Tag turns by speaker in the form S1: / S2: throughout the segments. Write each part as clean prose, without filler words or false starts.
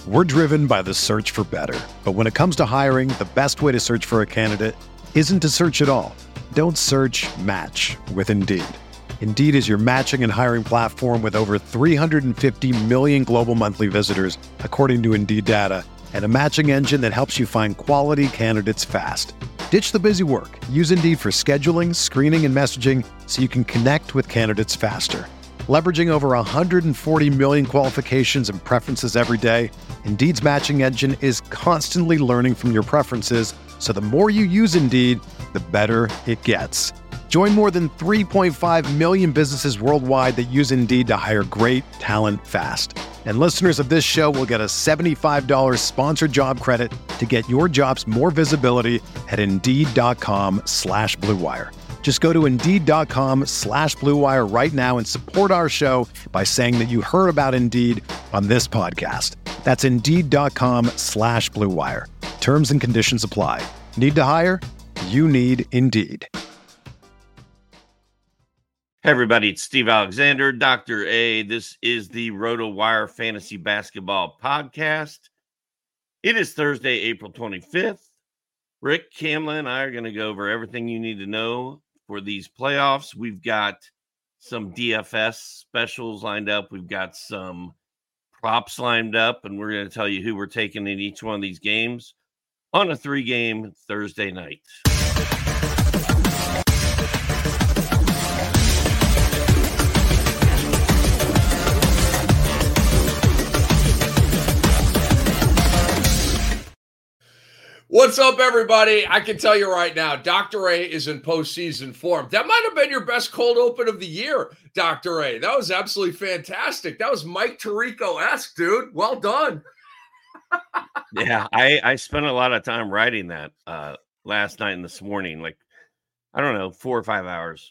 S1: We're driven by the search for better. But when it comes to hiring, the best way to search for a candidate isn't to search at all. Don't search, match with Indeed. Indeed is your matching and hiring platform with over 350 million global monthly visitors, according to Indeed data, and a matching engine that helps you find quality candidates fast. Ditch the busy work. Use Indeed for scheduling, screening, and messaging so you can connect with candidates faster. Leveraging over 140 million qualifications and preferences every day, Indeed's matching engine is constantly learning from your preferences, so the more you use Indeed, the better it gets. Join more than 3.5 million businesses worldwide that use Indeed to hire great talent fast. And listeners of this show will get a $75 sponsored job credit to get your jobs more visibility at Indeed.com/Blue Wire. Just go to Indeed.com/Blue Wire right now and support our show by saying that you heard about Indeed on this podcast. That's Indeed.com/Blue Wire. Terms and conditions apply. Need to hire? You need Indeed.
S2: Hey everybody, it's Steve Alexander, Dr. A. This is the RotoWire Fantasy Basketball Podcast. It is Thursday, April 25th. Rick, Kamla, and I are going to go over everything you need to know for these playoffs. We've got some DFS specials lined up. We've got some props lined up, and we're going to tell you who we're taking in each one of these games on a 3-game Thursday night.
S3: What's up, everybody? I can tell you right now, Dr. A is in postseason form. That might have been your best cold open of the year, Dr. A. That was absolutely fantastic. That was Mike Tirico-esque, dude. Well done.
S2: Yeah, I spent a lot of time writing that last night and this morning, like, I don't know, 4 or 5 hours.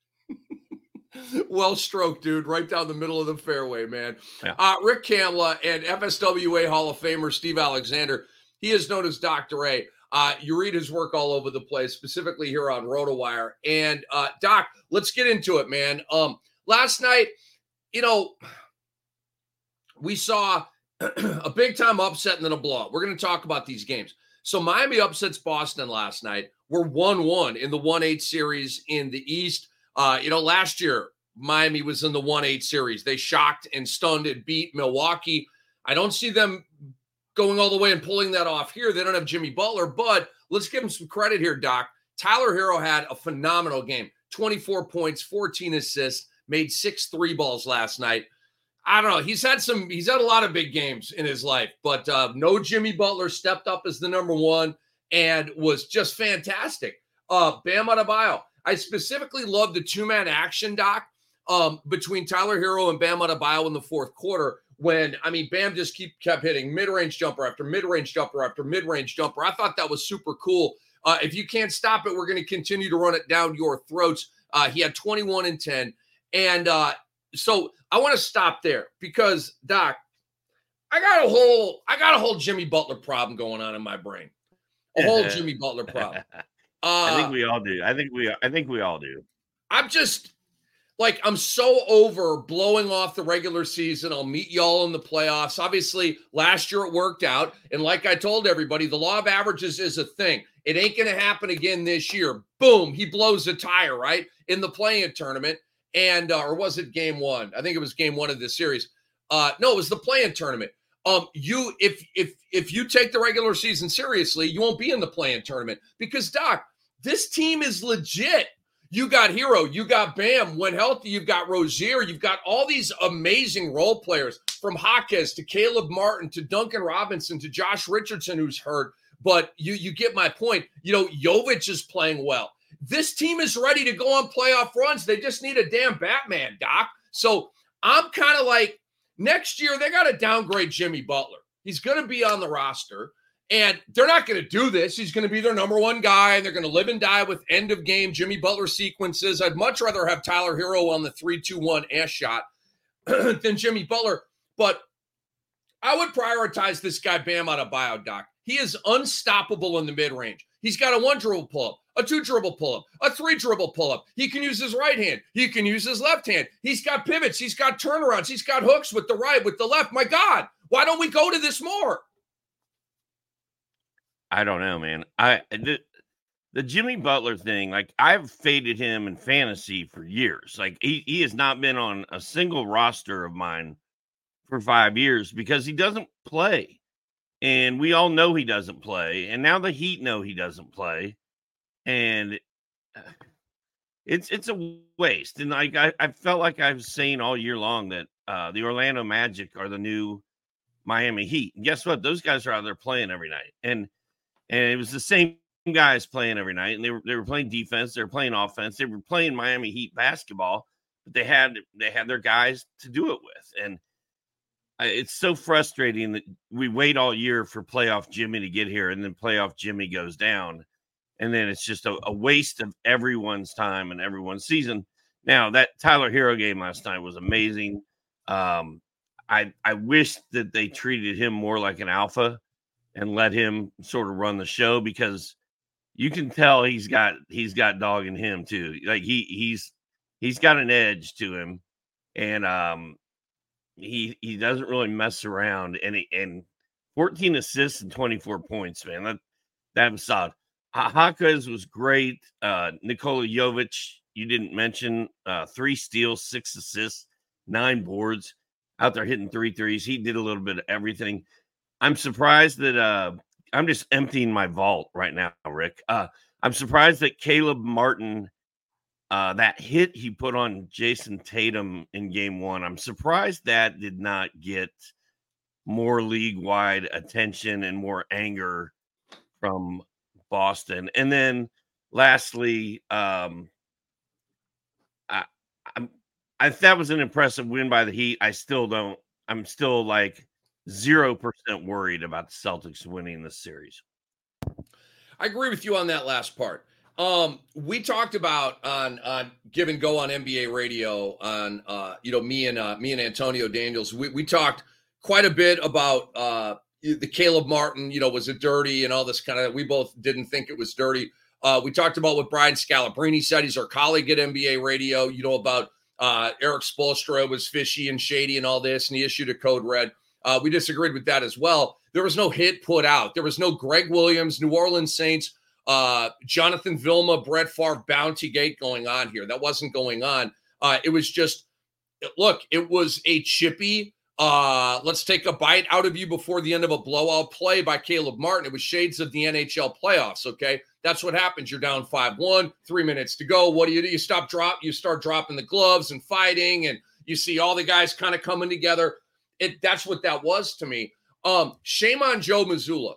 S3: Well stroked, dude. Right down the middle of the fairway, man.
S2: Yeah.
S3: Rick Kamla and FSWA Hall of Famer Steve Alexander. He is known as Dr. A. You read his work all over the place, specifically here on RotoWire. And Doc, let's get into it, man. Last night, we saw a big-time upset and then a blowout. We're going to talk about these games. So Miami upsets Boston last night. We're 1-1 in the 1-8 series in the East. Last year, Miami was in the 1-8 series. They shocked and stunned and beat Milwaukee. I don't see them going all the way and pulling that off here. They don't have Jimmy Butler, but let's give him some credit here, Doc. Tyler Hero had a phenomenal game. 24 points, 14 assists, made 6 3-balls last night. I don't know. He's had a lot of big games in his life, but no Jimmy Butler, stepped up as the number one and was just fantastic. Bam Adebayo. I specifically love the 2-man action, Doc, between Tyler Hero and Bam Adebayo in the fourth quarter. When, Bam just kept hitting mid-range jumper after mid-range jumper after mid-range jumper. I thought that was super cool. If you can't stop it, we're going to continue to run it down your throats. He had 21 and 10. And so I want to stop there because, Doc, I got a whole Jimmy Butler problem going on in my brain. A whole Jimmy Butler problem.
S2: I think we all do. I think we all do.
S3: I'm so over blowing off the regular season. I'll meet y'all in the playoffs. Obviously, last year it worked out. And like I told everybody, the law of averages is a thing. It ain't going to happen again this year. Boom, he blows a tire, right, in the play-in tournament. And or was it game one? I think it was game one of this series. No, it was the play-in tournament. If you take the regular season seriously, you won't be in the play-in tournament because, Doc, this team is legit. You got Hero, you got Bam. When healthy, you've got Rozier. You've got all these amazing role players from Jaquez to Caleb Martin to Duncan Robinson to Josh Richardson, who's hurt. But you get my point. Jovic is playing well. This team is ready to go on playoff runs. They just need a damn Batman, Doc. So I'm kind of like, next year, they got to downgrade Jimmy Butler. He's going to be on the roster. And they're not going to do this. He's going to be their number one guy, and they're going to live and die with end-of-game Jimmy Butler sequences. I'd much rather have Tyler Hero on the 3-2-1 ass shot than Jimmy Butler. But I would prioritize this guy, Bam Adebayo, Doc. He is unstoppable in the mid-range. He's got a 1-dribble pull-up, a 2-dribble pull-up, a 3-dribble pull-up. He can use his right hand. He can use his left hand. He's got pivots. He's got turnarounds. He's got hooks with the right, with the left. My God, Why don't we go to this more?
S2: I don't know, man. The Jimmy Butler thing, like, I've faded him in fantasy for years. Like, he has not been on a single roster of mine for 5 years because he doesn't play. And we all know he doesn't play. And now the Heat know he doesn't play. And it's a waste. And like I felt like I was saying all year long that the Orlando Magic are the new Miami Heat. And guess what? Those guys are out there playing every night. And it was the same guys playing every night. And they were playing defense, they were playing offense, they were playing Miami Heat basketball, but they had their guys to do it with. And it's so frustrating that we wait all year for playoff Jimmy to get here, and then playoff Jimmy goes down. And then it's just a waste of everyone's time and everyone's season. Now, that Tyler Hero game last night was amazing. I wish that they treated him more like an alpha and let him sort of run the show, because you can tell he's got dog in him too. Like he's got an edge to him, and he doesn't really mess around. And 14 assists and 24 points, man. That was solid. Hawkins was great. Nikola Jovic, you didn't mention, 3 steals, 6 assists, 9 boards, out there hitting 3 threes. He did a little bit of everything. I'm surprised that I'm just emptying my vault right now, Rick. I'm surprised that Caleb Martin, that hit he put on Jason Tatum in game 1, I'm surprised that did not get more league-wide attention and more anger from Boston. And then lastly, that was an impressive win by the Heat. I'm still like 0% worried about the Celtics winning this series.
S3: I agree with you on that last part. We talked about on Give and Go on NBA radio on me and Antonio Daniels. We talked quite a bit about the Caleb Martin, was it dirty and all this kind of. We both didn't think it was dirty. We talked about what Brian Scalabrine said. He's our colleague at NBA radio. About Eric Spoelstra was fishy and shady and all this, and he issued a code red. We disagreed with that as well. There was no hit put out. There was no Greg Williams, New Orleans Saints, Jonathan Vilma, Brett Favre bounty gate going on here. That wasn't going on. It was just, look, it was a chippy, let's take a bite out of you before the end of a blowout play by Caleb Martin. It was shades of the NHL playoffs, okay? That's what happens. You're down 5-1, 3 minutes to go. What do? You start dropping the gloves and fighting, and you see all the guys kind of coming together. That's what that was to me. Shame on Joe Mazzulla,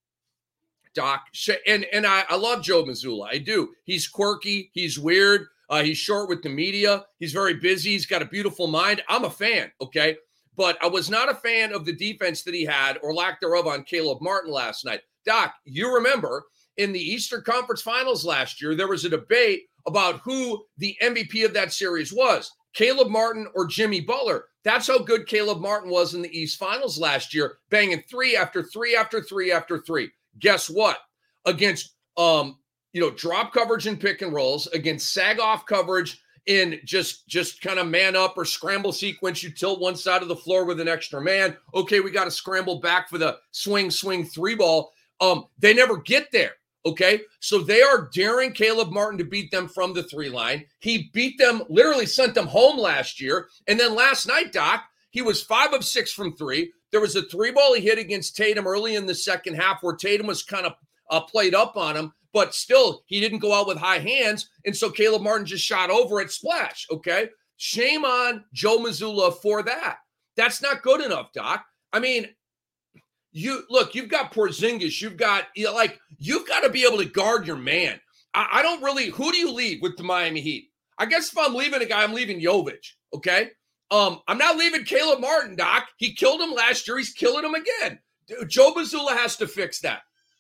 S3: Doc. And I love Joe Mazzulla. I do. He's quirky. He's weird. He's short with the media. He's very busy. He's got a beautiful mind. I'm a fan, okay? But I was not a fan of the defense that he had, or lack thereof, on Caleb Martin last night. Doc, you remember in the Eastern Conference Finals last year, there was a debate about who the MVP of that series was, Caleb Martin or Jimmy Butler. That's how good Caleb Martin was in the East Finals last year, banging 3 after 3 after 3 after 3. Guess what? Against drop coverage and pick and rolls, against sag off coverage in just kind of man up or scramble sequence, you tilt one side of the floor with an extra man. Okay, we got to scramble back for the swing 3 ball. They never get there. Okay, so they are daring Caleb Martin to beat them from the 3 line. He beat them, literally sent them home last year. And then last night, Doc, he was 5 of 6 from 3. There was a 3 ball he hit against Tatum early in the second half where Tatum was kind of played up on him, but still he didn't go out with high hands. And so Caleb Martin just shot over it, splash. Okay, shame on Joe Mazzulla for that. That's not good enough, Doc. I mean, you've got Porzingis. You've got to be able to guard your man. I don't really. Who do you leave with the Miami Heat? I guess if I'm leaving a guy, I'm leaving Jovic. Okay. I'm not leaving Caleb Martin, Doc. He killed him last year. He's killing him again. Joe Mazzulla has to fix that.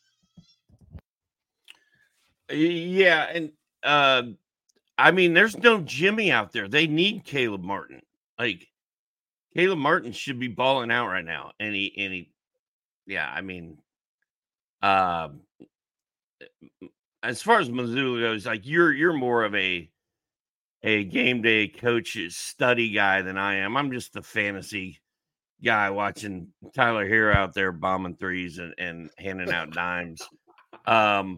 S2: Yeah, and I mean, there's no Jimmy out there. They need Caleb Martin. Like, Caleb Martin should be balling out right now, and he. Yeah, I mean, as far as Mazzulla goes, like you're more of a game day coach's study guy than I am. I'm just the fantasy guy watching Tyler Hero out there bombing threes and handing out dimes. But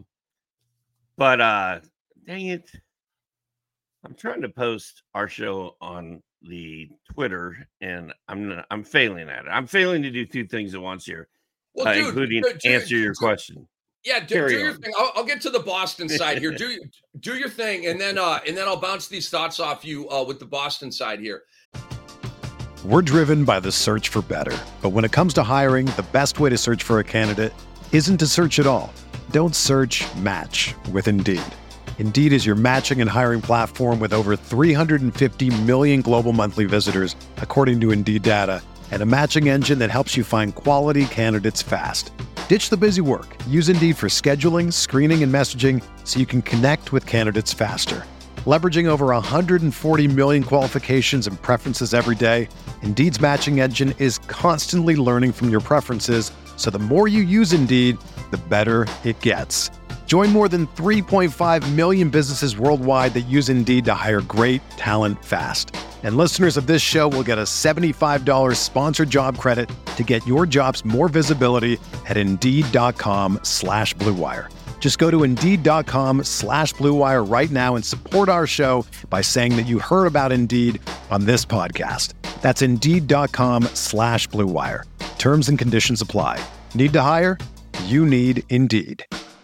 S2: dang it. I'm trying to post our show on the Twitter, and I'm failing at it. I'm failing to do two things at once here, including answer your question.
S3: Yeah, do your thing. I'll get to the Boston side here. Do your thing, and then I'll bounce these thoughts off you with the Boston side here.
S1: We're driven by the search for better, but when it comes to hiring, the best way to search for a candidate isn't to search at all. Don't search, match with Indeed. Indeed is your matching and hiring platform with over 350 million global monthly visitors, according to Indeed data, and a matching engine that helps you find quality candidates fast. Ditch the busy work. Use Indeed for scheduling, screening, and messaging so you can connect with candidates faster. Leveraging over 140 million qualifications and preferences every day, Indeed's matching engine is constantly learning from your preferences, so the more you use Indeed, the better it gets. Join more than 3.5 million businesses worldwide that use Indeed to hire great talent fast. And listeners of this show will get a $75 sponsored job credit to get your jobs more visibility at Indeed.com/Blue Wire. Just go to Indeed.com/Blue Wire right now and support our show by saying that you heard about Indeed on this podcast. That's Indeed.com/Blue Wire. Terms and conditions apply. Need to hire? You need Indeed.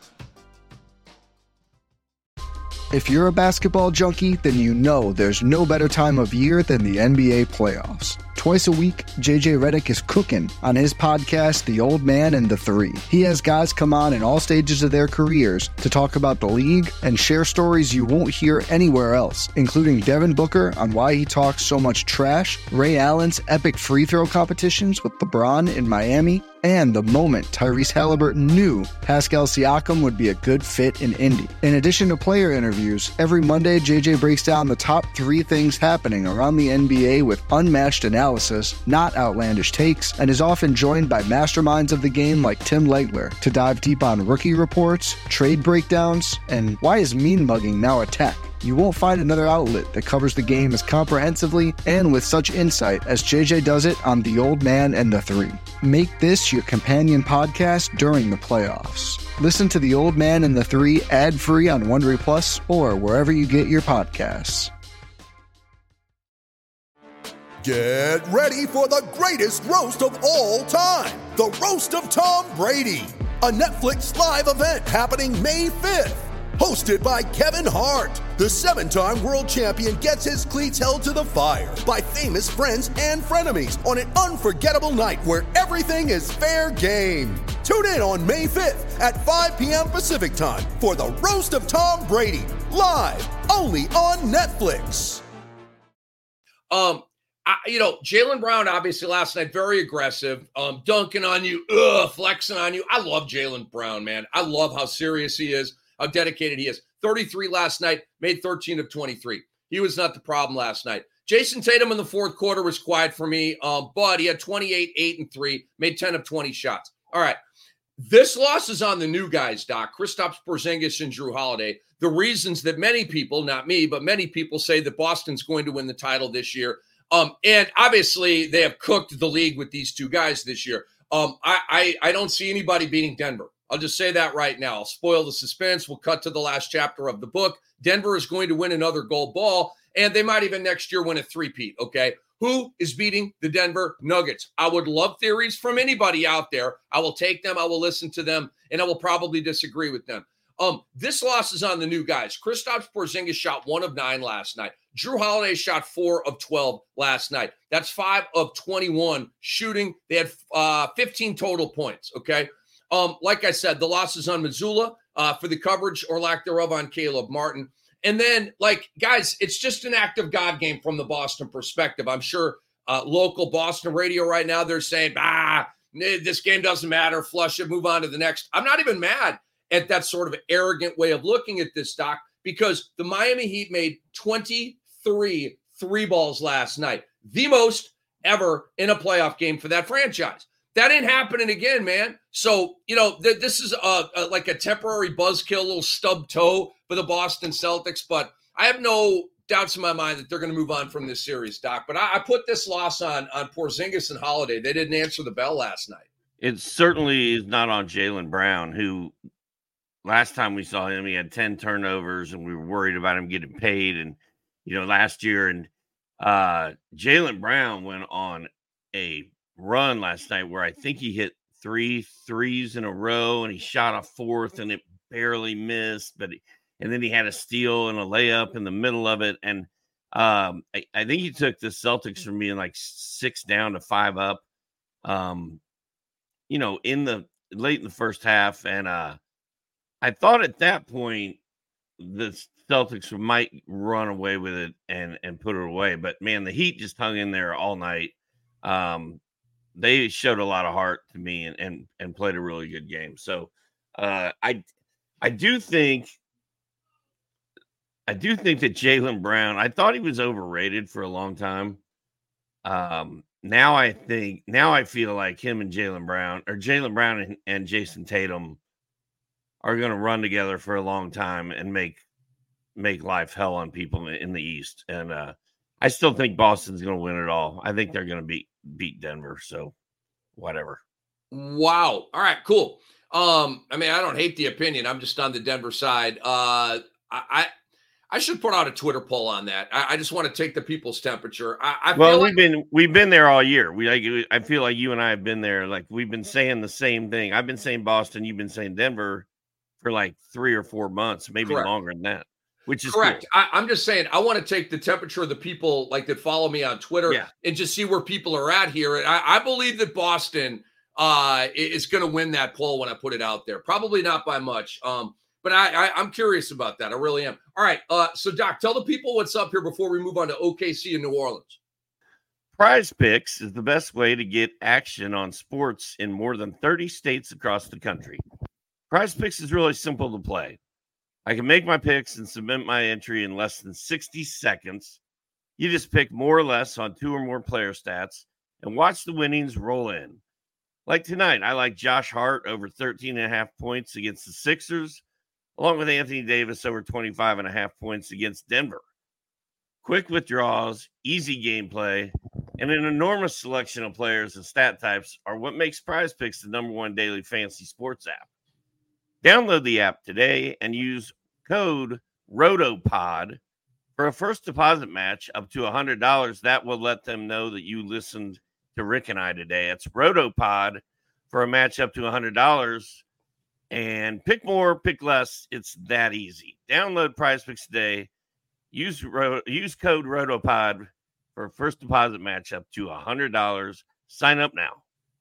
S4: If you're a basketball junkie, then you know there's no better time of year than the NBA playoffs. Twice a week, JJ Redick is cooking on his podcast, The Old Man and the Three. He has guys come on in all stages of their careers to talk about the league and share stories you won't hear anywhere else, including Devin Booker on why he talks so much trash, Ray Allen's epic free throw competitions with LeBron in Miami, and the moment Tyrese Halliburton knew Pascal Siakam would be a good fit in Indy. In addition to player interviews, every Monday JJ breaks down the top 3 things happening around the NBA with unmatched analysis, not outlandish takes, and is often joined by masterminds of the game like Tim Legler to dive deep on rookie reports, trade breakdowns, and why is mean mugging now a tech. You won't find another outlet that covers the game as comprehensively and with such insight as JJ does it on The Old Man and the Three. Make this your companion podcast during the playoffs. Listen to The Old Man and the Three ad-free on Wondery Plus or wherever you get your podcasts.
S5: Get ready for the greatest roast of all time, the Roast of Tom Brady, a Netflix live event happening May 5th. Hosted by Kevin Hart, the 7-time world champion gets his cleats held to the fire by famous friends and frenemies on an unforgettable night where everything is fair game. Tune in on May 5th at 5 p.m. Pacific time for the Roast of Tom Brady, live only on Netflix.
S3: Jaylen Brown, obviously last night, very aggressive, dunking on you, flexing on you. I love Jaylen Brown, man. I love how serious he is, how dedicated he is. 33 last night, made 13 of 23. He was not the problem last night. Jason Tatum in the fourth quarter was quiet for me, but he had 28, 8, and 3, made 10 of 20 shots. All right. This loss is on the new guys, Doc. Kristaps Porzingis and Jrue Holiday. The reasons that many people, not me, but many people say that Boston's going to win the title this year. And obviously they have cooked the league with these two guys this year. I don't see anybody beating Denver. I'll just say that right now. I'll spoil the suspense. We'll cut to the last chapter of the book. Denver is going to win another gold ball, and they might even next year win a three-peat, okay? Who is beating the Denver Nuggets? I would love theories from anybody out there. I will take them, I will listen to them, and I will probably disagree with them. This loss is on the new guys. Kristaps Porzingis shot 1 of 9 last night. Jrue Holiday shot 4 of 12 last night. That's 5 of 21 shooting. They had 15 total points, okay? Like I said, the loss is on Mazzulla for the coverage or lack thereof on Caleb Martin. And then, guys, it's just an act of God game from the Boston perspective. I'm sure local Boston radio right now, they're saying, this game doesn't matter, flush it, move on to the next. I'm not even mad at that sort of arrogant way of looking at this, Doc, because the Miami Heat made 23 three balls last night, the most ever in a playoff game for that franchise. That ain't happening again, man. So, this is like a temporary buzzkill, little stub toe for the Boston Celtics, but I have no doubts in my mind that they're going to move on from this series, Doc. But I put this loss on Porzingis and Holiday. They didn't answer the bell last night.
S2: It certainly is not on Jaylen Brown, who last time we saw him, he had 10 turnovers, and we were worried about him getting paid. And, last year, and Jaylen Brown went on a run last night where I think he hit 3 threes in a row, and he shot a fourth, and it barely missed. And then he had a steal and a layup in the middle of it. And I think he took the Celtics from being like 6 down to 5 up, in the late in the first half. And I thought at that point the Celtics might run away with it and put it away. But, man, the Heat just hung in there all night. They showed a lot of heart to me and played a really good game. So I do think that Jaylen Brown, I thought he was overrated for a long time. Now I feel like him and Jaylen Brown and Jason Tatum are going to run together for a long time and make life hell on people in the East. And I still think Boston's going to win it all. I think they're going to beat Denver. So whatever.
S3: Wow. All right, cool. I don't hate the opinion. I'm just on the Denver side. I should put out a Twitter poll on that. I just want to take the people's temperature.
S2: We've been there all year. I feel like you and I have been there. Like, we've been saying the same thing. I've been saying Boston. You've been saying Denver for like 3 or 4 months, maybe
S3: Correct.
S2: Longer than that, which is
S3: correct.
S2: Cool.
S3: I'm just saying, I want to take the temperature of the people like that follow me on Twitter and just see where people are at here. And I believe that Boston is going to win that poll when I put it out there. Probably not by much. But I'm curious about that. I really am. All right. So, Doc, tell the people what's up here before we move on to OKC and New Orleans.
S2: Prize Picks is the best way to get action on sports in more than 30 states across the country. Prize Picks is really simple to play. I can make my picks and submit my entry in less than 60 seconds. You just pick more or less on 2 or more player stats and watch the winnings roll in. Like tonight, I like Josh Hart over 13.5 points against the Sixers, along with Anthony Davis over 25.5 points against Denver. Quick withdrawals, easy gameplay, and an enormous selection of players and stat types are what makes Prize Picks the #1 daily fantasy sports app. Download the app today and use code ROTOPOD for a first deposit match up to $100. That will let them know that you listened to Rick and I today. It's ROTOPOD for a match up to $100. And pick more, pick less. It's that easy. Download Prize Picks today. Use code ROTOPOD for a first deposit match up to $100. Sign up now.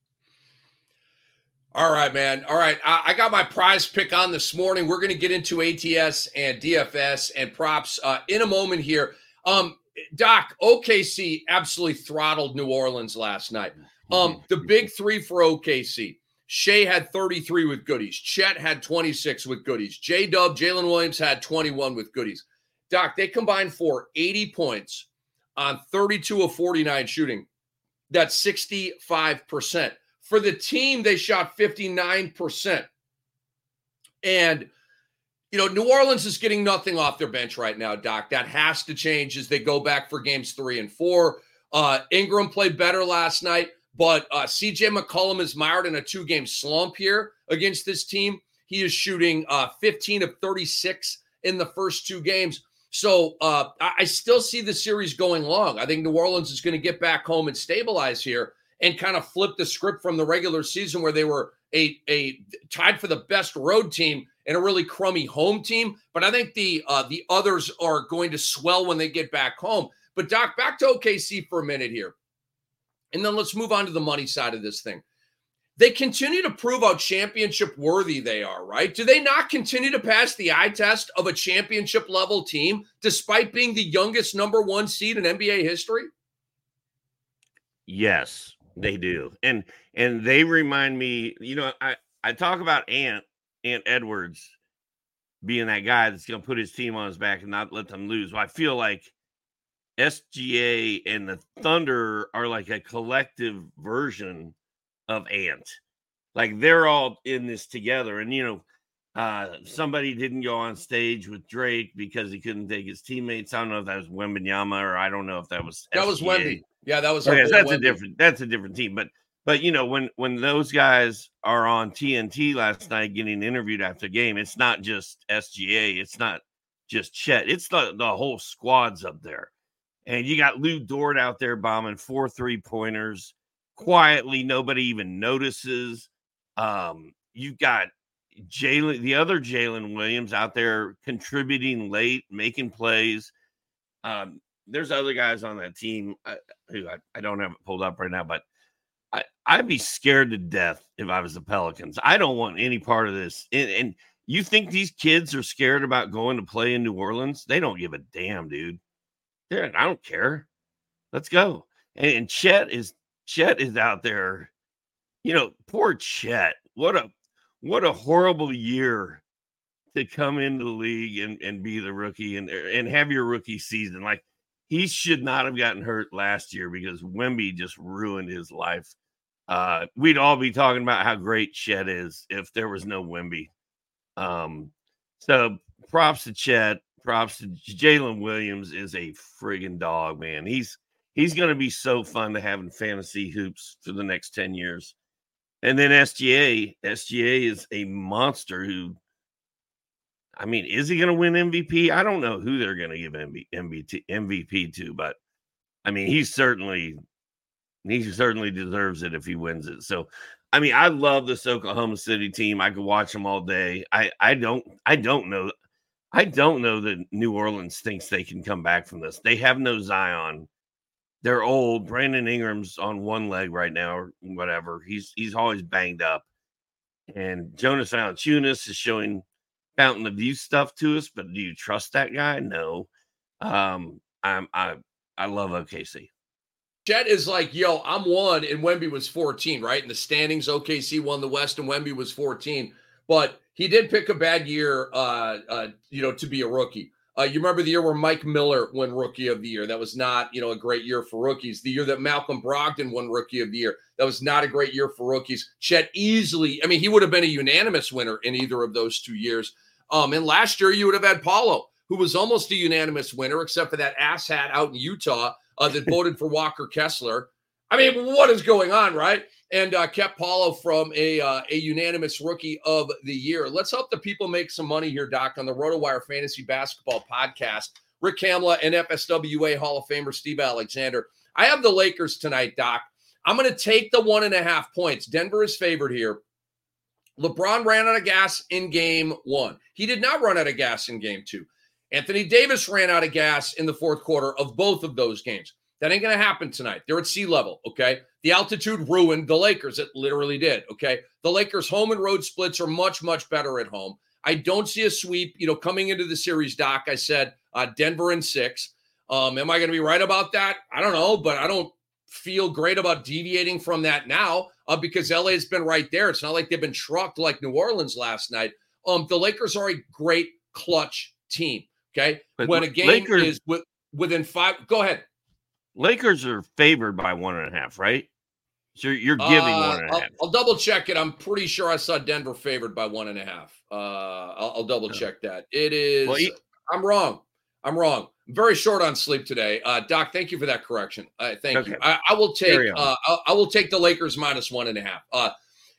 S3: All right, man. All right. I got my prize pick on this morning. We're going to get into ATS and DFS and props in a moment here. Doc, OKC absolutely throttled New Orleans last night. The big three for OKC. Shea had 33 with goodies. Chet had 26 with goodies. J-Dub, Jalen Williams had 21 with goodies. Doc, they combined for 80 points on 32 of 49 shooting. That's 65%. For the team, they shot 59%. And, New Orleans is getting nothing off their bench right now, Doc. That has to change as they go back for games 3 and 4. Ingram played better last night. But C.J. McCollum is mired in a 2-game slump here against this team. He is shooting 15 of 36 in the first 2 games. So I still see the series going long. I think New Orleans is going to get back home and stabilize here and kind of flip the script from the regular season where they were a tied for the best road team and a really crummy home team. But I think the others are going to swell when they get back home. But, Doc, back to OKC for a minute here. And then let's move on to the money side of this thing. They continue to prove how championship worthy they are, right? Do they not continue to pass the eye test of a championship level team despite being the youngest #1 seed in NBA history?
S2: Yes, they do. And they remind me, I talk about Ant Edwards being that guy that's going to put his team on his back and not let them lose. Well, I feel like SGA and the Thunder are like a collective version of Ant. Like, they're all in this together. And, Somebody didn't go on stage with Drake because he couldn't take his teammates. I don't know if that was Wembanyama or I don't know if that was
S3: that
S2: SGA.
S3: was Wemby. Yeah, that was our
S2: okay,
S3: boy
S2: that's a different team. But you know, when those guys are on TNT last night getting interviewed after the game, it's not just SGA, it's not just Chet, it's the whole squad's up there. And you got Lou Dort out there bombing 4 3-pointers quietly, nobody even notices. You've got the other Jalen Williams out there contributing late, making plays. There's other guys on that team who I don't have it pulled up right now, but I'd be scared to death if I was the Pelicans. I don't want any part of this. And you think these kids are scared about going to play in New Orleans? They don't give a damn, dude. I don't care. Let's go. And Chet is out there. You know, poor Chet. What a horrible year to come into the league and be the rookie and have your rookie season. Like, he should not have gotten hurt last year because Wemby just ruined his life. We'd all be talking about how great Chet is if there was no Wemby. So props to Chet. Props to Jalen Williams is a friggin' dog, man. He's going to be so fun to have in fantasy hoops for the next 10 years. And then SGA is a monster who, I mean, is he going to win MVP? I don't know who they're going to give MVP to, but I mean, he certainly deserves it if he wins it. So, I mean, I love this Oklahoma City team. I could watch them all day. I don't know that New Orleans thinks they can come back from this. They have no Zion. They're old. Brandon Ingram's on one leg right now or whatever. He's always banged up. And Jonas Valanciunas is showing Fountain of Youth stuff to us, but do you trust that guy? No. I love OKC.
S3: Chet is like, yo, I'm 1 and Wemby was 14, right? In the standings, OKC won the West and Wemby was 14. But he did pick a bad year, to be a rookie. You remember the year where Mike Miller won Rookie of the Year? That was not, a great year for rookies. The year that Malcolm Brogdon won Rookie of the Year, that was not a great year for rookies. Chet easily, he would have been a unanimous winner in either of those 2 years. And last year you would have had Paulo, who was almost a unanimous winner, except for that asshat out in Utah that voted for Walker Kessler. I mean, what is going on, right? And kept Paulo from a unanimous Rookie of the Year. Let's help the people make some money here, Doc, on the RotoWire Fantasy Basketball Podcast. Rick Kamla and FSWA Hall of Famer Steve Alexander. I have the Lakers tonight, Doc. I'm going to take the 1.5 points. Denver is favored here. LeBron ran out of gas in game 1. He did not run out of gas in game 2. Anthony Davis ran out of gas in the fourth quarter of both of those games. That ain't going to happen tonight. They're at sea level, okay? The altitude ruined the Lakers. It literally did, okay? The Lakers' home and road splits are much, much better at home. I don't see a sweep. Coming into the series, Doc, I said Denver in 6. Am I going to be right about that? I don't know, but I don't feel great about deviating from that now because LA has been right there. It's not like they've been trucked like New Orleans last night. The Lakers are a great clutch team, okay? But when a game is within 5, go ahead.
S2: Lakers are favored by 1.5, right? So you're giving 1.5.
S3: I'll double check it. I'm pretty sure I saw Denver favored by 1.5. I'll double check that. It is. Well, I'm wrong. I'm very short on sleep today. Doc, thank you for that correction. Thank you. I will take. I will take the Lakers minus 1.5.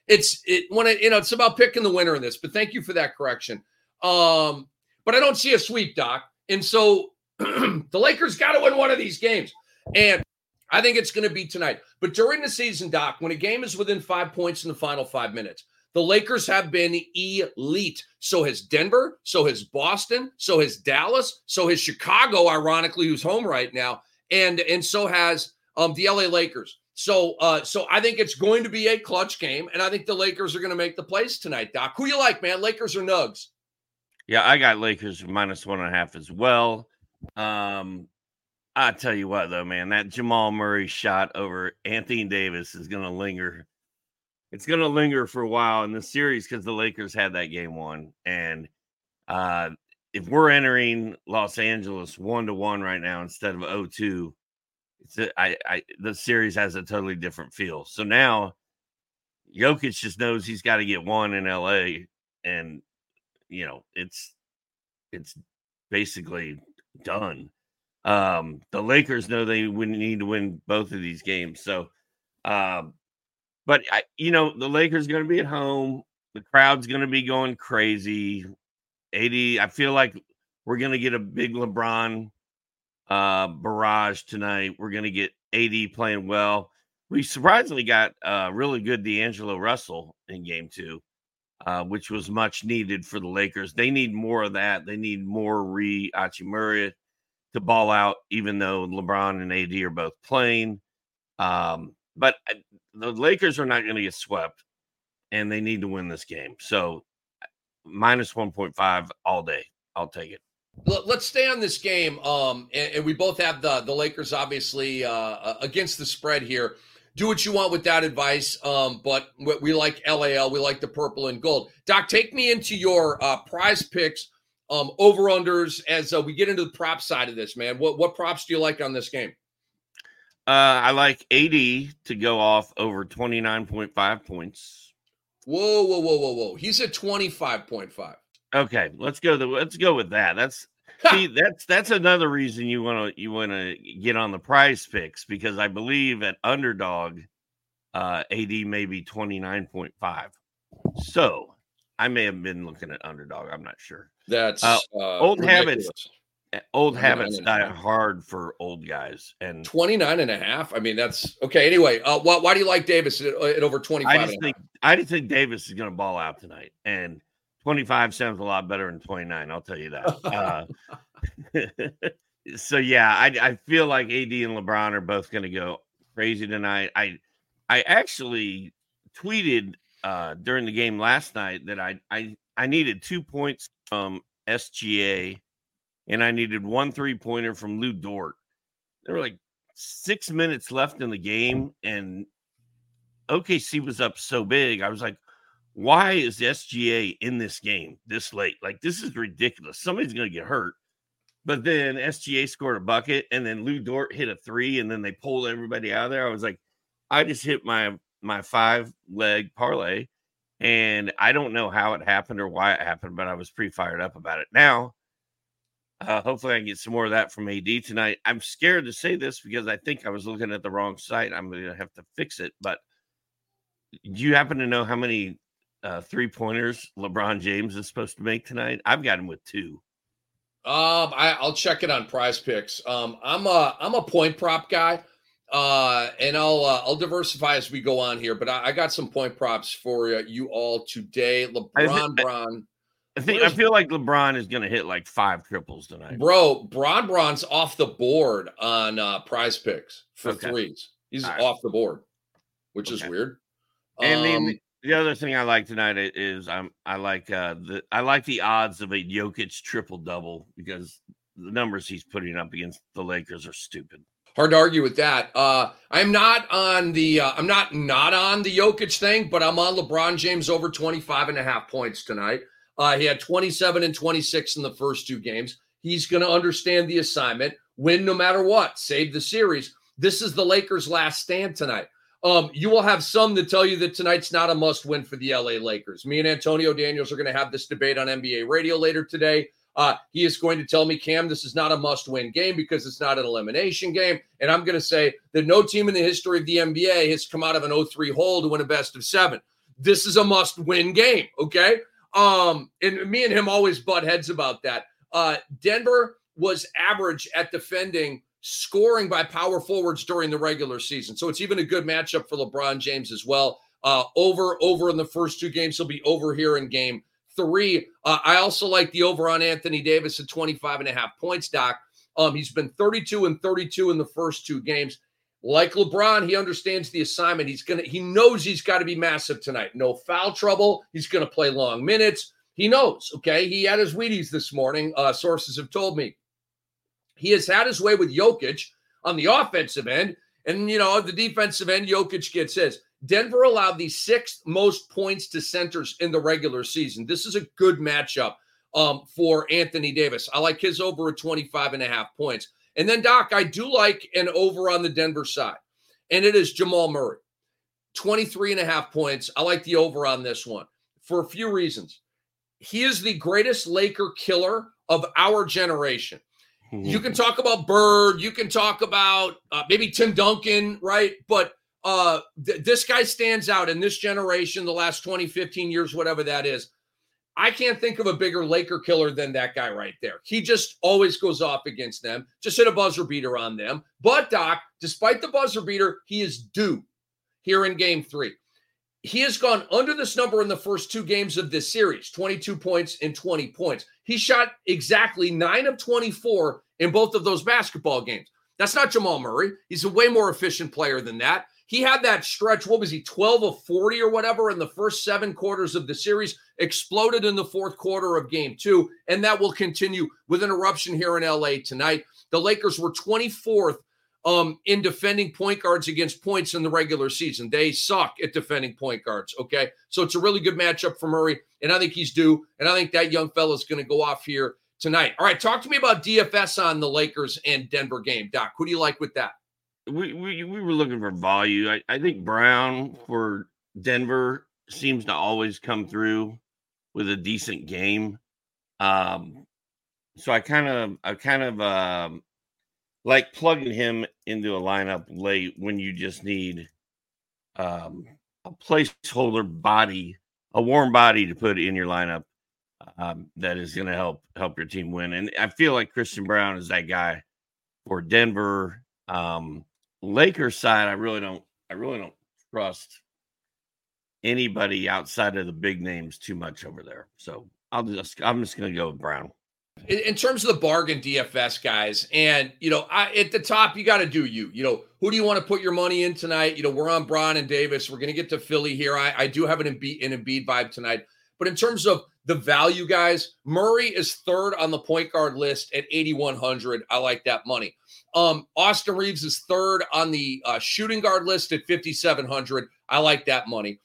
S3: It's about picking the winner in this. But thank you for that correction. But I don't see a sweep, Doc, and so the Lakers got to win one of these games. And I think it's going to be tonight. But during the season, Doc, when a game is within 5 points in the final 5 minutes, the Lakers have been elite. So has Denver. So has Boston. So has Dallas. So has Chicago, ironically, who's home right now. And so has the LA Lakers. So I think it's going to be a clutch game. And I think the Lakers are going to make the plays tonight, Doc. Who you like, man? Lakers or Nugs?
S2: Yeah, I got Lakers minus 1.5 as well. I tell you what, though, man, that Jamal Murray shot over Anthony Davis is going to linger. It's going to linger for a while in the series because the Lakers had that game 1. And if we're entering Los Angeles 1-1 right now instead of 0-2, the series has a totally different feel. So now Jokic just knows he's got to get 1 in LA, and it's basically done. The Lakers know they would need to win both of these games. So, but the Lakers going to be at home. The crowd's going to be going crazy. I feel like we're going to get a big LeBron barrage tonight. We're going to get AD playing well. We surprisingly got really good D'Angelo Russell in game 2, which was much needed for the Lakers. They need more of that. They need more Hachimura to ball out, even though LeBron and AD are both playing. But the Lakers are not going to get swept, and they need to win this game. So minus 1.5 all day. I'll take it.
S3: Let's stay on this game. And we both have the Lakers, obviously, against the spread here. Do what you want with that advice. But we like LAL. We like the purple and gold. Doc, take me into your prize picks, over-unders as we get into the prop side of this, man. What props do you like on this game?
S2: I like AD to go off over 29.5 points.
S3: Whoa. He's at 25.5.
S2: Okay, let's go with that. That's another reason you want to get on the prize picks, because I believe at underdog AD may be 29.5. So I may have been looking at underdog. I'm not sure.
S3: That's
S2: old
S3: ridiculous.
S2: habits die hard for old guys. And
S3: 29.5. I mean, that's okay. Anyway, why do you like Davis at over 25?
S2: I just think Davis is going to ball out tonight, and 25 sounds a lot better than 29. I'll tell you that. So yeah, I feel like AD and LeBron are both going to go crazy tonight. I actually tweeted during the game last night that I needed 2 points from SGA, and I needed 1 3-pointer from Lou Dort. There were like 6 minutes left in the game, and OKC was up so big. I was like, why is SGA in this game this late? Like, this is ridiculous. Somebody's going to get hurt. But then SGA scored a bucket, and then Lou Dort hit a 3, and then they pulled everybody out of there. I was like, I just hit my 5-leg parlay, and I don't know how it happened or why it happened, but I was pretty fired up about it. Now, hopefully I can get some more of that from AD tonight. I'm scared to say this because I think I was looking at the wrong site. I'm going to have to fix it. But do you happen to know how many 3-pointers LeBron James is supposed to make tonight? I've got him with 2.
S3: I'll check it on Prize Picks. I'm a point prop guy, and I'll diversify as we go on here. But I got some point props for you all today. I
S2: feel like LeBron is going to hit like 5 triples tonight.
S3: Bro, Bron's off the board on Prize Picks for threes. He's off the board, which is weird.
S2: And then the other thing I like tonight is I like the odds of a Jokic triple double, because the numbers he's putting up against the Lakers are stupid.
S3: Hard to argue with that. I'm not on the on the Jokic thing, but I'm on LeBron James over 25.5 points tonight. He had 27 and 26 in the first 2 games. He's going to understand the assignment, win no matter what, save the series. This is the Lakers' last stand tonight. You will have some that tell you that tonight's not a must win for the LA Lakers. Me and Antonio Daniels are going to have this debate on NBA radio later today. He is going to tell me, Cam, this is not a must win game because it's not an elimination game. And I'm going to say that no team in the history of the NBA has come out of an 0-3 hole to win a best of 7. This is a must win game. Okay. And me and him always butt heads about that. Denver was average at defending scoring by power forwards during the regular season. So it's even a good matchup for LeBron James as well. Over in the first 2 games. He'll be over here in game 3. I also like the over on Anthony Davis at 25.5 points, Doc. He's been 32 and 32 in the first 2 games. Like LeBron, he understands the assignment. He knows he's got to be massive tonight. No foul trouble. He's going to play long minutes. He knows, okay? He had his Wheaties this morning, sources have told me. He has had his way with Jokic on the offensive end. And, the defensive end, Jokic gets his. Denver allowed the 6th most points to centers in the regular season. This is a good matchup for Anthony Davis. I like his over at 25.5 points. And then, Doc, I do like an over on the Denver side. And it is Jamal Murray. 23.5 points. I like the over on this one for a few reasons. he is the greatest Laker killer of our generation. You can talk about Bird. You can talk about maybe Tim Duncan, right? But this guy stands out in this generation, the last 20, 15 years, whatever that is. I can't think of a bigger Laker killer than that guy right there. He just always goes off against them, just hit a buzzer beater on them. But, Doc, despite the buzzer beater, he is due here in Game 3. He has gone under this number in the first 2 games of this series, 22 points and 20 points. He shot exactly 9 of 24 in both of those basketball games. That's not Jamal Murray. He's a way more efficient player than that. He had that stretch, what was he, 12 of 40 or whatever in the first 7 quarters of the series, exploded in the fourth quarter of Game 2, and that will continue with an eruption here in LA tonight. The Lakers were 24th in defending point guards against points in the regular season. They suck at defending point guards, okay? So it's a really good matchup for Murray, and I think he's due, and I think that young fella is going to go off here tonight. All right, talk to me about DFS on the Lakers and Denver game. Doc, who do you like with that?
S2: We were looking for value. I think Brown for Denver seems to always come through with a decent game. So I kind of like plugging him into a lineup late when you just need a placeholder body, a warm body to put in your lineup that is going to help your team win. And I feel like Christian Brown is that guy for Denver. Lakers side, I really don't trust anybody outside of the big names too much over there. So I'm just going to go with Brown.
S3: In terms of the bargain DFS guys, and at the top, you got to do you. Who do you want to put your money in tonight? We're on Bron and Davis. We're going to get to Philly here. I do have an Embiid vibe tonight. But in terms of the value guys, Murray is 3rd on the point guard list at 8,100. I like that money. Austin Reeves is 3rd on the shooting guard list at 5,700. I like that money.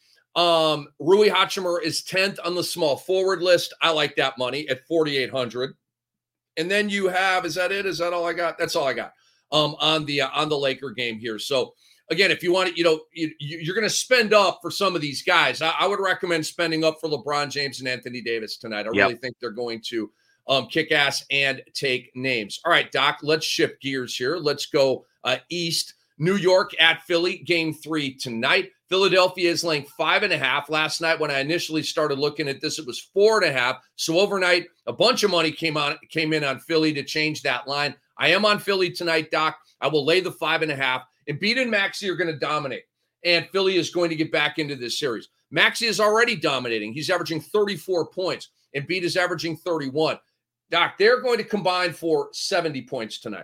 S3: Rui Hachimura is 10th on the small forward list. I like that money at 4,800. And then you have, is that it? Is that all I got? That's all I got on the Laker game here. So again, if you want to, you're going to spend up for some of these guys. I would recommend spending up for LeBron James and Anthony Davis tonight. I really think they're going to kick ass and take names. All right, Doc, let's shift gears here. Let's go east. New York at Philly, Game 3 tonight. Philadelphia is laying 5.5. Last night when I initially started looking at this, it was 4.5. So overnight, a bunch of money came in on Philly to change that line. I am on Philly tonight, Doc. I will lay the 5.5. Embiid and Maxey are going to dominate, and Philly is going to get back into this series. Maxey is already dominating. He's averaging 34 points. Embiid is averaging 31. Doc, they're going to combine for 70 points tonight,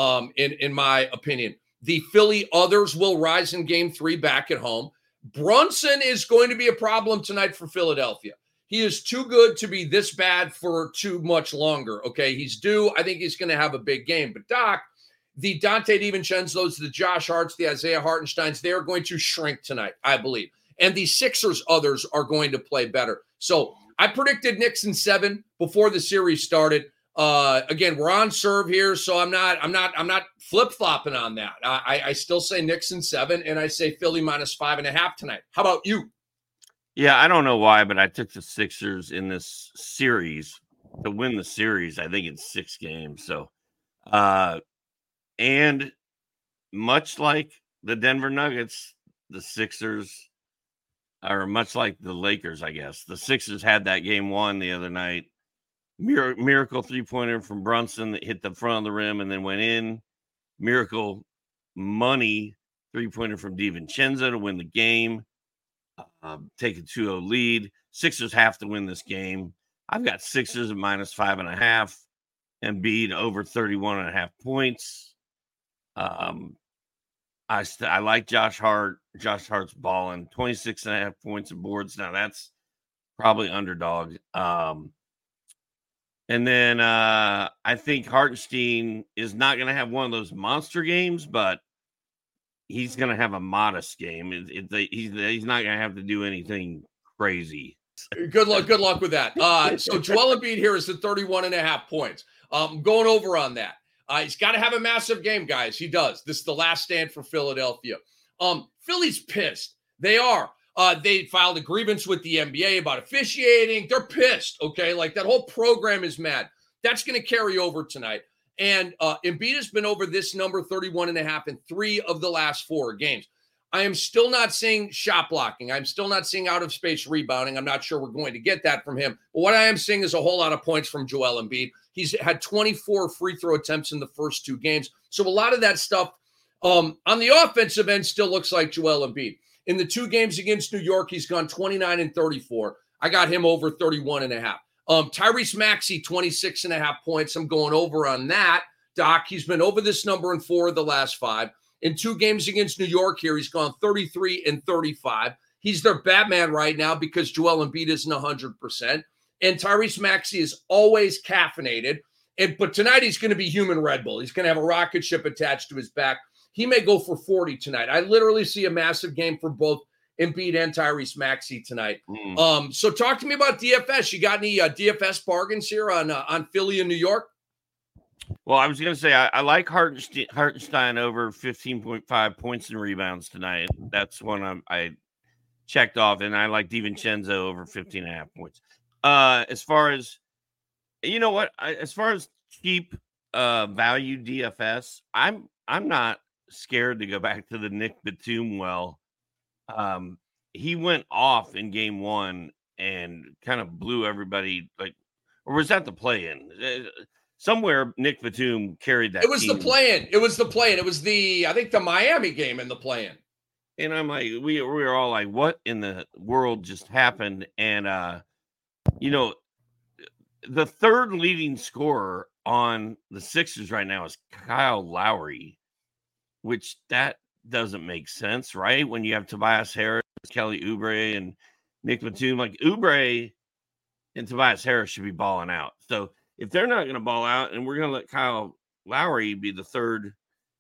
S3: in my opinion. The Philly others will rise in Game 3 back at home. Brunson is going to be a problem tonight for Philadelphia. He is too good to be this bad for too much longer, okay? He's due. I think he's going to have a big game. But, Doc, the Dante DiVincenzo's, the Josh Harts, the Isaiah Hartensteins, they are going to shrink tonight, I believe. And the Sixers others are going to play better. So I predicted Knicks in 7 before the series started. Again, we're on serve here, so I'm not flip-flopping on that. I still say Knicks in 7, and I say Philly minus 5.5 tonight. How about you?
S2: Yeah, I don't know why, but I took the Sixers in this series to win the series. I think it's 6 games. So, and much like the Denver Nuggets, the Sixers are much like the Lakers, I guess. The Sixers had that game 1 the other night. Miracle 3-pointer from Brunson that hit the front of the rim and then went in. Miracle money 3-pointer from DiVincenzo to win the game. Take a 2-0 lead. Sixers have to win this game. I've got Sixers at minus 5.5. Embiid over 31.5 points. I like Josh Hart. Josh Hart's balling 26.5 points and boards. Now that's probably underdog. And then I think Hartenstein is not going to have one of those monster games, but he's going to have a modest game. He's not going to have to do anything crazy.
S3: Good luck with that. So Joel Embiid here is at 31.5 points. Going over on that. He's got to have a massive game, guys. He does. This is the last stand for Philadelphia. Philly's pissed. They are. They filed a grievance with the NBA about officiating. They're pissed, okay? Like that whole program is mad. That's going to carry over tonight. And Embiid has been over this number 31.5 in 3 of the last 4 games. I am still not seeing shot blocking. I'm still not seeing out of space rebounding. I'm not sure we're going to get that from him. But what I am seeing is a whole lot of points from Joel Embiid. He's had 24 free throw attempts in the first 2 games. So a lot of that stuff on the offensive end still looks like Joel Embiid. In the 2 games against New York, he's gone 29 and 34. I got him over 31.5. Tyrese Maxey, 26.5 points. I'm going over on that. Doc, he's been over this number in 4 of the last 5. In 2 games against New York here, he's gone 33 and 35. He's their Batman right now because Joel Embiid isn't 100%. And Tyrese Maxey is always caffeinated. But tonight he's going to be human Red Bull. He's going to have a rocket ship attached to his back. He may go for 40 tonight. I literally see a massive game for both Embiid and Tyrese Maxey tonight. So talk to me about DFS. You got any DFS bargains here on Philly and New York?
S2: Well, I was going to say I like Hartenstein over 15.5 points and rebounds tonight. That's one I checked off, and I like DiVincenzo over 15.5 points. As far as you know what, as far as cheap value DFS, I'm not scared to go back to the Nick Batum well. He went off in game 1 and kind of blew everybody, like, or was that the play-in? Somewhere Nick Batum carried that.
S3: It was team. The play-in. It was the play-in. It was I think the Miami game in the play-in.
S2: And I'm like, we were all like, what in the world just happened? And the third leading scorer on the Sixers right now is Kyle Lowry, which that doesn't make sense, right? When you have Tobias Harris, Kelly Oubre, and Nick Batum, like Oubre and Tobias Harris should be balling out. So if they're not going to ball out, and we're going to let Kyle Lowry be the third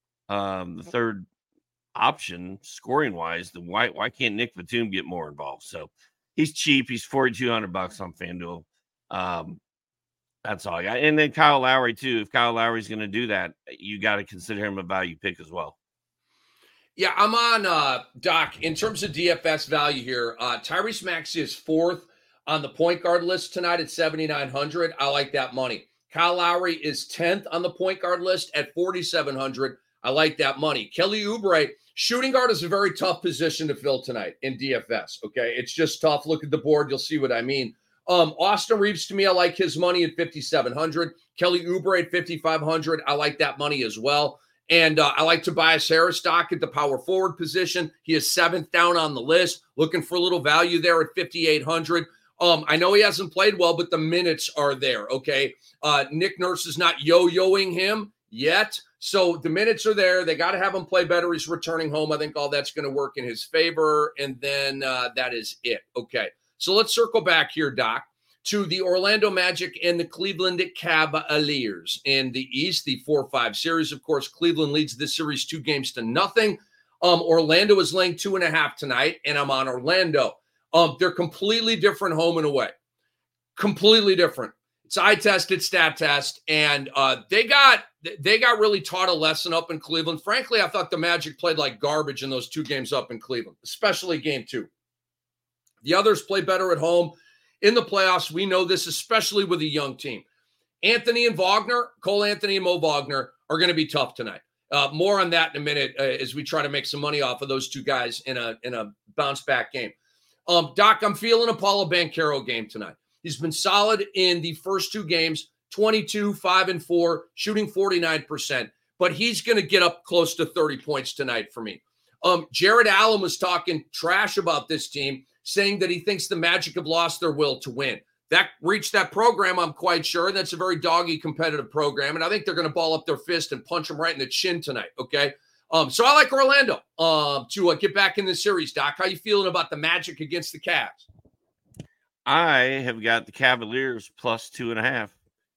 S2: option scoring wise, then why can't Nick Batum get more involved? So he's cheap. He's $4,200 on FanDuel. That's all I got. And then Kyle Lowry too. If Kyle Lowry's going to do that, you got to consider him a value pick as well.
S3: Yeah, I'm on Doc. In terms of DFS value here, Tyrese Maxey is 4th on the point guard list tonight at 7,900. I like that money. Kyle Lowry is 10th on the point guard list at 4,700. I like that money. Kelly Oubre, shooting guard is a very tough position to fill tonight in DFS. Okay, it's just tough. Look at the board. You'll see what I mean. Austin Reeves, to me, I like his money at 5,700. Kelly Oubre at 5,500. I like that money as well. And I like Tobias Harris stock at the power forward position. He is 7th down on the list. Looking for a little value there at 5,800. I know he hasn't played well, but the minutes are there, okay? Nick Nurse is not yo-yoing him yet. So the minutes are there. They got to have him play better. He's returning home. I think all that's going to work in his favor. And then that is it. Okay. So let's circle back here, Doc, to the Orlando Magic and the Cleveland Cavaliers in the East, the 4-5 series. Of course, Cleveland leads this series 2-0. Orlando is laying 2.5 tonight, and I'm on Orlando. They're completely different home and away. Completely different. It's eye test, it's stat test, and they got really taught a lesson up in Cleveland. Frankly, I thought the Magic played like garbage in those 2 games up in Cleveland, especially game 2. The others play better at home. In the playoffs, we know this, especially with a young team. Anthony and Wagner, Cole Anthony and Mo Wagner are going to be tough tonight. More on that in a minute as we try to make some money off of those 2 guys in a bounce-back game. Doc, I'm feeling a Paolo Banchero game tonight. He's been solid in the first 2 games, 22, 5, and 4, shooting 49%. But he's going to get up close to 30 points tonight for me. Jared Allen was talking trash about this team, saying that he thinks the Magic have lost their will to win. That reached that program, I'm quite sure. That's a very doggy competitive program, and I think they're going to ball up their fist and punch them right in the chin tonight, okay? So I like Orlando to get back in the series. Doc, how you feeling about the Magic against the Cavs?
S2: I have got the Cavaliers plus 2.5.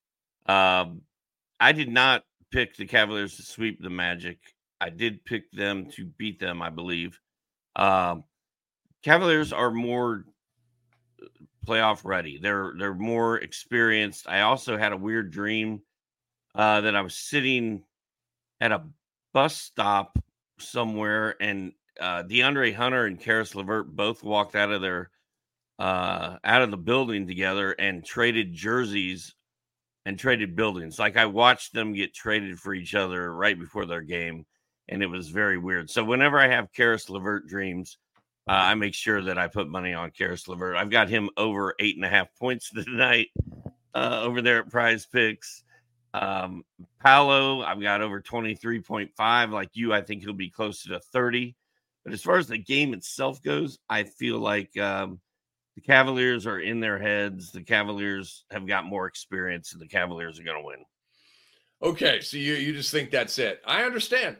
S2: I did not pick the Cavaliers to sweep the Magic. I did pick them to beat them, I believe. Cavaliers are more playoff ready. They're more experienced. I also had a weird dream that I was sitting at a bus stop somewhere, and DeAndre Hunter and Karis LeVert both walked out of the building together and traded jerseys and traded buildings. Like, I watched them get traded for each other right before their game, and it was very weird. So whenever I have Karis LeVert dreams, I make sure that I put money on Karis LeVert. I've got him over 8.5 points tonight over there at Prize Picks. Paolo, I've got over 23.5. Like you, I think he'll be closer to 30. But as far as the game itself goes, I feel like the Cavaliers are in their heads. The Cavaliers have got more experience, and the Cavaliers are going to win.
S3: Okay, so you just think that's it. I understand.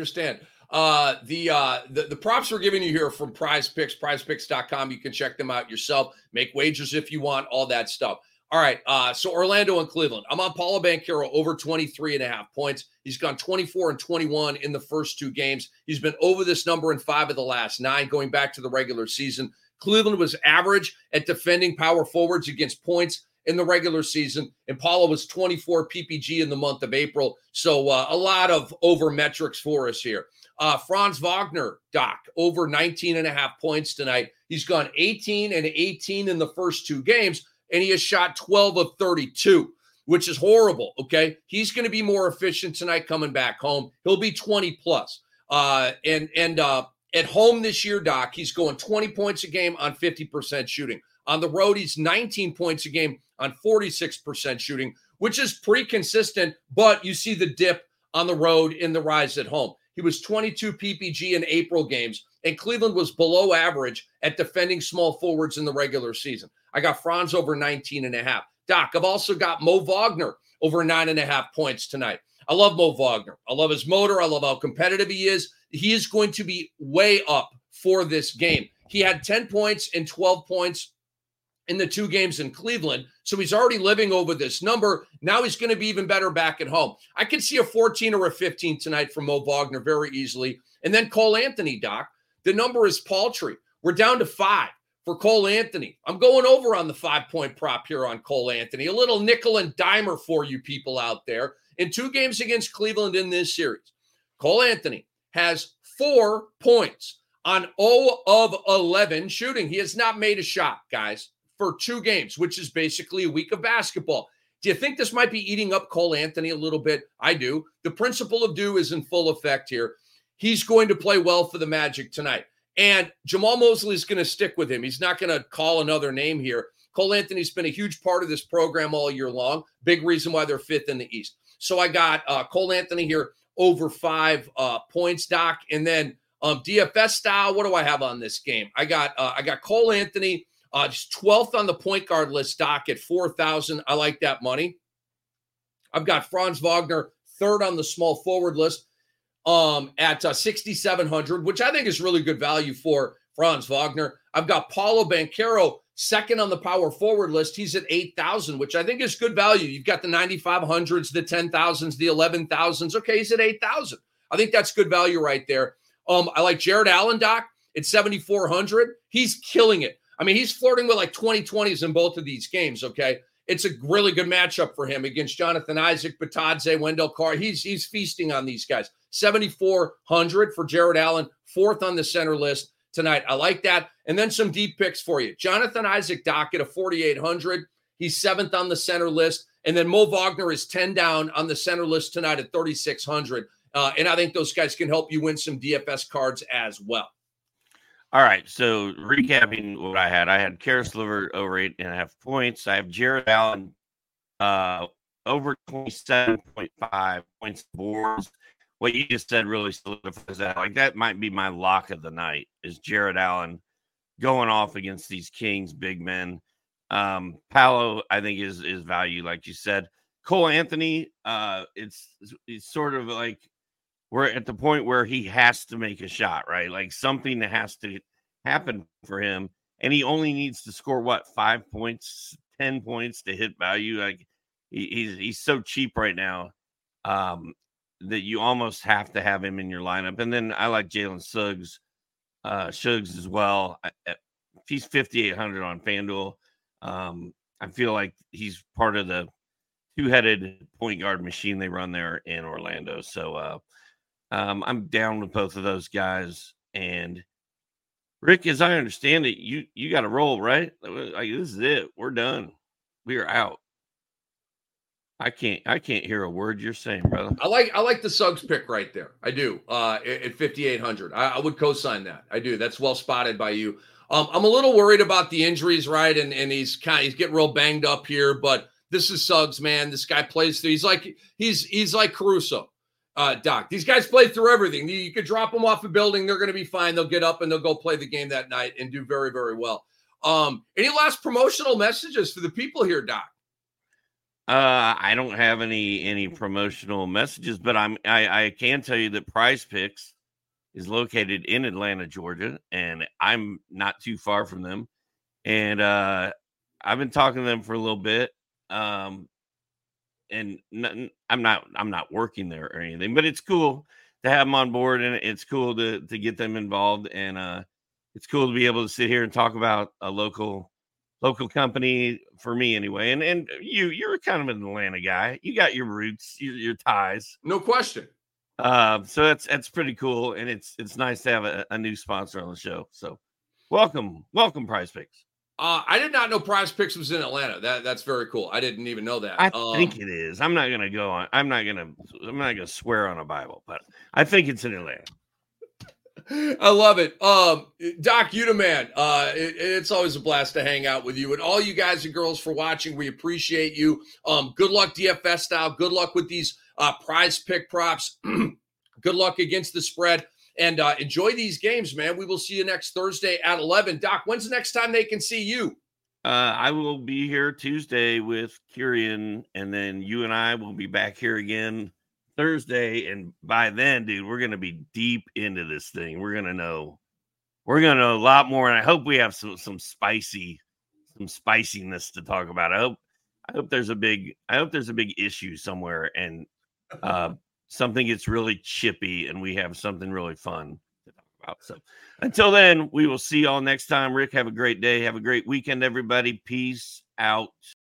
S3: The props we're giving you here from Prize Picks, prizepicks.com. You can check them out yourself. Make wagers if you want, all that stuff. All right, so Orlando and Cleveland. I'm on Paolo Banchero over 23.5 points. He's gone 24 and 21 in the first two games. He's been over this number in 5 of the last 9 going back to the regular season. Cleveland was average at defending power forwards against points in the regular season, and Paolo was 24 PPG in the month of April. So a lot of over metrics for us here. Franz Wagner, Doc, over 19.5 points tonight. He's gone 18 and 18 in the first 2 games, and he has shot 12 of 32, which is horrible, okay? He's going to be more efficient tonight coming back home. He'll be 20-plus. At home this year, Doc, he's going 20 points a game on 50% shooting. On the road, he's 19 points a game on 46% shooting, which is pretty consistent, but you see the dip on the road in the rise at home. He was 22 PPG in April games, and Cleveland was below average at defending small forwards in the regular season. I got Franz over 19.5. Doc, I've also got Mo Wagner over 9.5 points tonight. I love Mo Wagner. I love his motor. I love how competitive he is. He is going to be way up for this game. He had 10 points and 12 points in the 2 games in Cleveland. So he's already living over this number. Now he's going to be even better back at home. I could see a 14 or a 15 tonight from Mo Wagner very easily. And then Cole Anthony, Doc. The number is paltry. We're down to 5 for Cole Anthony. I'm going over on the 5-point prop here on Cole Anthony. A little nickel and dimer for you people out there. In 2 games against Cleveland in this series, Cole Anthony has 4 points on 0 of 11 shooting. He has not made a shot, guys, for 2 games, which is basically a week of basketball. Do you think this might be eating up Cole Anthony a little bit? I do. The principle of do is in full effect here. He's going to play well for the Magic tonight. And Jamal Mosley is going to stick with him. He's not going to call another name here. Cole Anthony's been a huge part of this program all year long. Big reason why they're 5th in the East. So I got Cole Anthony here over 5 points, Doc. And then DFS style, what do I have on this game? I got Cole Anthony, just 12th on the point guard list, Doc, at 4,000. I like that money. I've got Franz Wagner, 3rd on the small forward list at 6,700, which I think is really good value for Franz Wagner. I've got Paolo Banchero, 2nd on the power forward list. He's at 8,000, which I think is good value. You've got the 9,500s, the 10,000s, the 11,000s. Okay, he's at 8,000. I think that's good value right there. I like Jared Allen, Doc, at 7,400. He's killing it. I mean, he's flirting with like 2020s in both of these games, okay? It's a really good matchup for him against Jonathan Isaac, Batadze, Wendell Carr. He's feasting on these guys. 7,400 for Jared Allen, 4th on the center list tonight. I like that. And then some deep picks for you. Jonathan Isaac, Doc, at a 4,800. He's 7th on the center list. And then Mo Wagner is 10 down on the center list tonight at 3,600. And I think those guys can help you win some DFS cards as well.
S2: All right, so recapping what I had Karis LeVert over 8.5 points. I have Jared Allen over 27.5 points boards. What you just said really solidifies that. Like, that might be my lock of the night is Jared Allen going off against these Kings big men. Paolo, I think, is value, like you said. Cole Anthony, it's sort of like we're at the point where he has to make a shot, right? Like, something that has to happen for him, and he only needs to score 5 points, 10 points to hit value. Like, he's so cheap right now that you almost have to have him in your lineup. And then I like Jalen Suggs as well. He's 5,800 on FanDuel. I feel like he's part of the 2-headed point guard machine they run there in Orlando. So I'm down with both of those guys. And Rick, as I understand it, you got to roll, right? Like, this is it. We're done. We are out. I can't hear a word you're saying, brother.
S3: I like the Suggs pick right there. I do. At 5,800, I would co-sign that. I do. That's well spotted by you. I'm a little worried about the injuries, right? And he's getting real banged up here. But this is Suggs, man. This guy plays through. He's like Caruso, Doc. These guys play through everything. You could drop them off a building, they're going to be fine. They'll get up and they'll go play the game that night and do very, very well. Any last promotional messages for the people here, Doc?
S2: I don't have any promotional messages, but I can tell you that Prize Picks is located in Atlanta, Georgia, and I'm not too far from them. And I've been talking to them for a little bit. And I'm not working there or anything, but it's cool to have them on board, and it's cool to get them involved, and it's cool to be able to sit here and talk about a local company for me anyway. And you're kind of an Atlanta guy. You got your roots, your ties.
S3: No question.
S2: So that's pretty cool. And it's nice to have a new sponsor on the show. So welcome Prize Picks.
S3: I did not know Prize Picks was in Atlanta. That's very cool. I didn't even know that.
S2: I think it is. I'm not gonna swear on a Bible, but I think it's in Atlanta.
S3: I love it. Doc, you the man. It's always a blast to hang out with you. And all you guys and girls for watching, we appreciate you. Good luck DFS style. Good luck with these Prize Pick props. Good luck against the spread. And enjoy these games, man. We will see you next Thursday at 11. Doc, when's the next time they can see you?
S2: I will be here Tuesday with Kieran, and then you and I will be back here again Thursday. And by then, dude, we're going to be deep into this thing. We're going to know a lot more. And I hope we have some spiciness to talk about. I hope there's a big issue somewhere, and something gets really chippy and we have something really fun to talk about. So until then, we will see y'all next time. Rick, have a great day. Have a great weekend, everybody. Peace out.